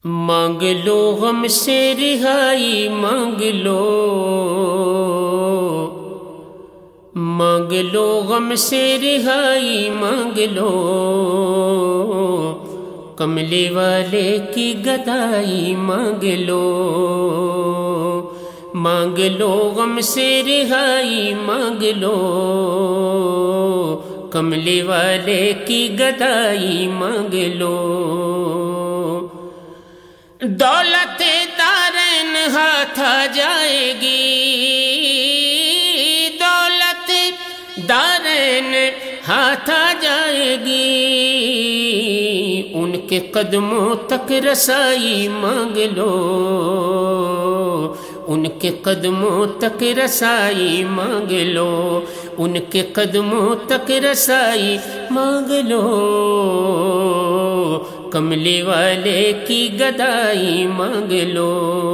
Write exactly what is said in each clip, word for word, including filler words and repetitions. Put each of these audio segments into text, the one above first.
مانگ لو غم سے رہائی، مانگ لو مانگ لو غم سے رہائی، مانگ لو کملی والے کی گدائی، مانگ لو مانگ لو غم سے رہائی، مانگ لو کملی والے کی گدائی، مانگ لو دولت دارین ہاتھ آ جائے گی، دولت دارین ہاتھ آ جائے گی، ان کے قدموں تک رسائی مانگ لو، ان کے قدموں تک رسائی مانگ لو، ان کے قدموں تک رسائی مانگ لو کملی والے کی گدائی، مانگ لو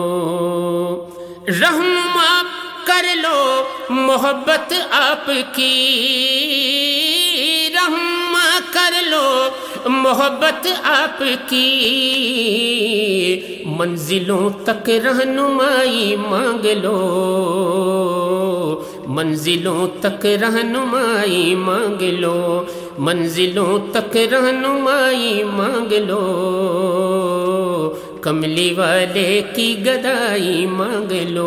رہنما کر لو محبت آپ کی، رہنما کر لو محبت آپ کی، منزلوں تک رہنمائی مانگ لو، منزلوں تک رہنمائی مانگ لو، منزلوں تک رہنمائی مانگ لو کملی والے کی گدائی، مانگ لو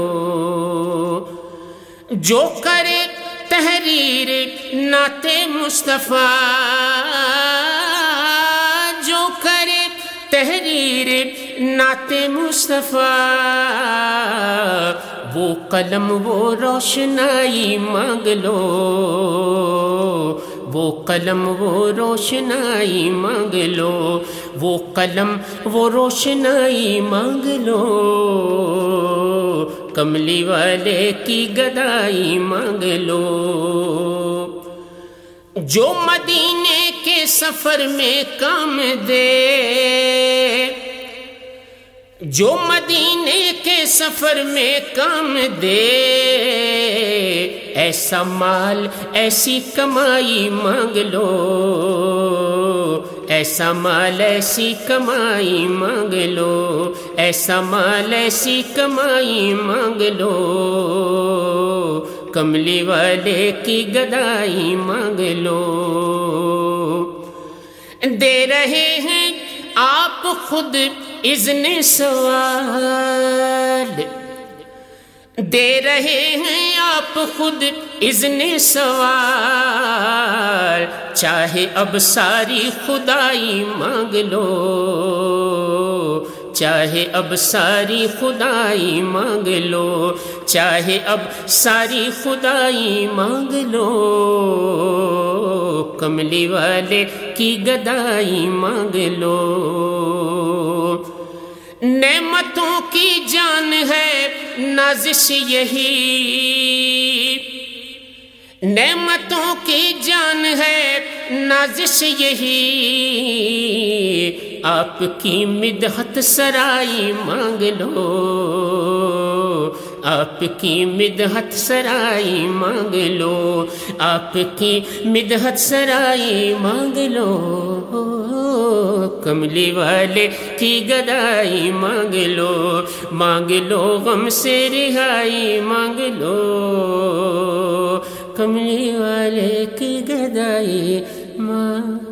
جو کرے تحریر نعت مصطفیٰ، جو کرے تحریر نعت مصطفیٰ، وہ قلم وہ روشنائی مانگ لو، وہ قلم وہ روشنائی مانگ لو، وہ قلم وہ روشنائی مانگ لو کملی والے کی گدائی، مانگ لو جو مدینے کے سفر میں کام دے، جو مدینے کے سفر میں کام دے، ایسا مال ایسی کمائی مانگ لو، ایسا مال ایسی کمائی مانگ لو، ایسا مال ایسی کمائی مانگ لو کملی والے کی گدائی، مانگ لو دے رہے ہیں آپ خود اذن سوال، دے رہے ہیں آپ خود اذن سوال، چاہے اب ساری خدائی مانگ لو، چاہے اب ساری خدائی مانگ لو، چاہے اب ساری خدائی مانگ لو کملی والے کی گدائی، مانگ لو نعمتوں کی جان ہے نازش یہی، نعمتوں کی جان ہے نازش یہی، آپ کی مدحت سرائی مانگ لو، آپ کی مدحت سرائی مانگ لو، آپ کی مدحت سرائی مانگ لو کملی والے کی گدائی، مانگ لو مانگ لو غم سے رہائی، مانگ لو کملی والے کی گدائی، مانگ